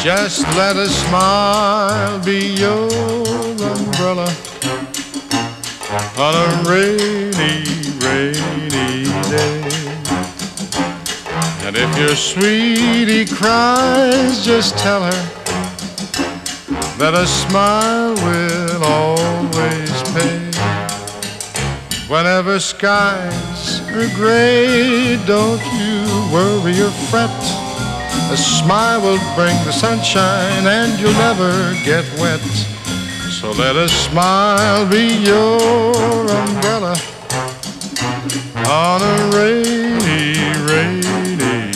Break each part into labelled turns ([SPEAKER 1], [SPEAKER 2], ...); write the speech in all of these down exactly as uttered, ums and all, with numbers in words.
[SPEAKER 1] Just let a smile be your umbrella on a rainy, rainy day. And if your sweetie cries, just tell her that a smile will always pay. Whenever skies are gray, don't you worry or fret. A smile will bring the sunshine and you'll never get wet. So let a smile be your umbrella on a rainy, rainy day.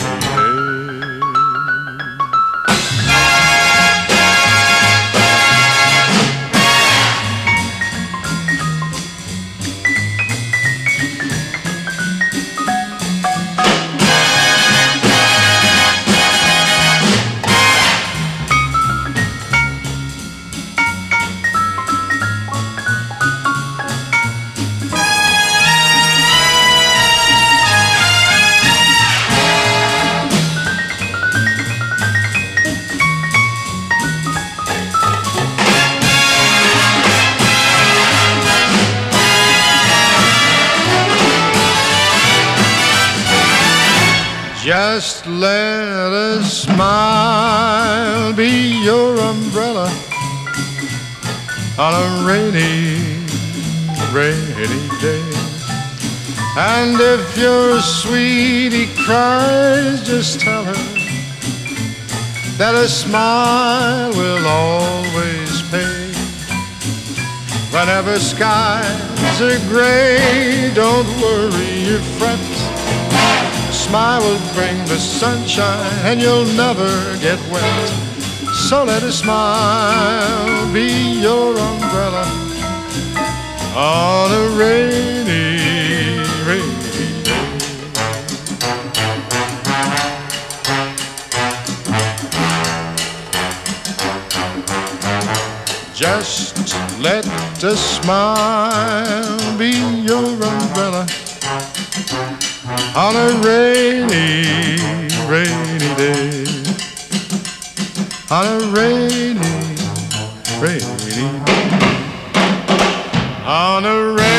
[SPEAKER 1] Just let a smile be your umbrella on a rainy, rainy day. And if your sweetie cries, just tell her that a smile will always pay. Whenever skies are gray, don't worry or fret. Smile will bring the sunshine and you'll never get wet. So let a smile be your umbrella on a rainy, rainy day. Just let a smile be your umbrella on a rainy, rainy day. On a rainy, rainy day. On a rainy